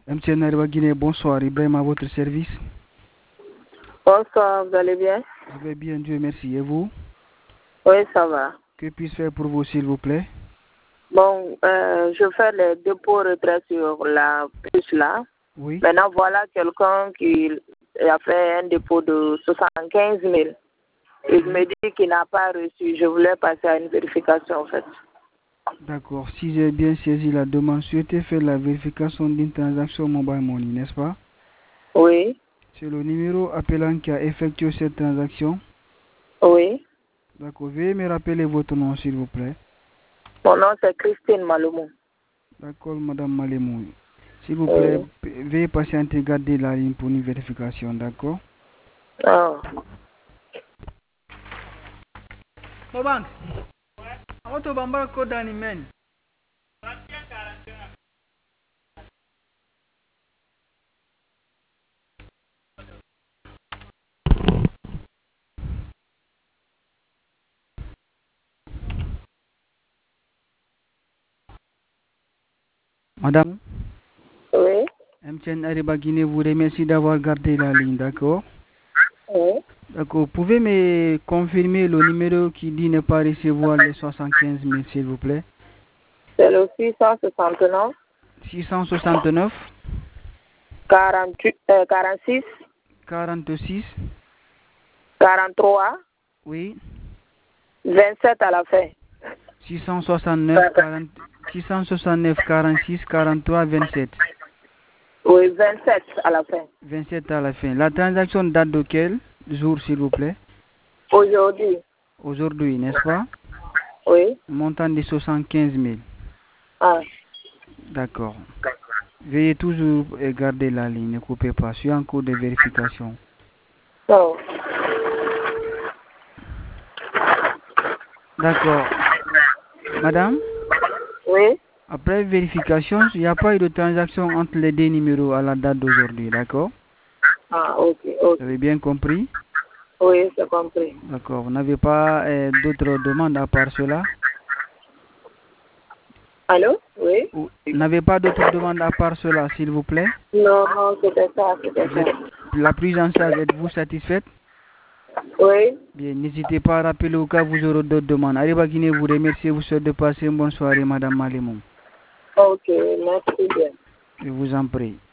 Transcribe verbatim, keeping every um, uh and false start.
M T N Arriba Guinée, bonsoir. Ibrahim à votre service. Bonsoir, vous allez bien? Je vais bien, Dieu merci. Et vous? Oui, ça va. Que puis-je faire pour vous, s'il vous plaît? Bon, euh, je fais les dépôts retraits sur la puce là. Oui. Maintenant, voilà quelqu'un qui a fait un dépôt de soixante-quinze mille. Il me dit qu'il n'a pas reçu. Je voulais passer à une vérification, en fait. D'accord. Si j'ai bien saisi la demande, souhaitez faire la vérification d'une transaction mobile money, n'est-ce pas? Oui. C'est le numéro appelant qui a effectué cette transaction? Oui. D'accord. Veuillez me rappeler votre nom, s'il vous plaît. Mon nom, c'est Christine Malomou. D'accord, Madame Malemou. S'il vous Oui. plaît, veuillez patienter, garder la ligne pour une vérification, d'accord? Ah. Mobanks. Auto bamba ko dani men. Madame, Oui. M T N Arriba Guinée vous remercie d'avoir gardé la ligne, d'accord? Oui. D'accord. Pouvez me confirmer le numéro qui dit ne pas recevoir les soixante-quinze mille, s'il vous plaît? C'est le six cent soixante-neuf. six cent soixante-neuf. quarante-huit, euh, quarante-six. quarante-six. quarante-trois. Oui. vingt-sept à la fin. six cent soixante-neuf, quarante, six cent soixante-neuf, quarante-six, quarante-trois, vingt-sept. Oui, vingt-sept à la fin. vingt-sept à la fin. La transaction date de quel jour, s'il vous plaît? Aujourd'hui. Aujourd'hui, n'est-ce pas? Oui. Montant de soixante-quinze mille. Ah. D'accord. Veuillez toujours garder la ligne, ne coupez pas. Je suis en cours de vérification. Oh. D'accord. Madame? Oui. Après vérification, il n'y a pas eu de transaction entre les deux numéros à la date d'aujourd'hui, d'accord? Ah, ok, ok. Vous avez bien compris? Oui, j'ai compris. D'accord. Vous n'avez pas euh, d'autres demandes à part cela? Allô? Oui? Vous n'avez pas d'autres demandes à part cela, s'il vous plaît? Non, non, c'était ça, c'était Vous êtes, ça. la prise en charge, êtes-vous satisfaite? Oui. Bien, n'hésitez pas à rappeler au cas où vous aurez d'autres demandes. Arriba Guinée vous remercie, vous souhaite de passer une bonne soirée, Madame Malemou. Ok, merci bien. Je vous en prie.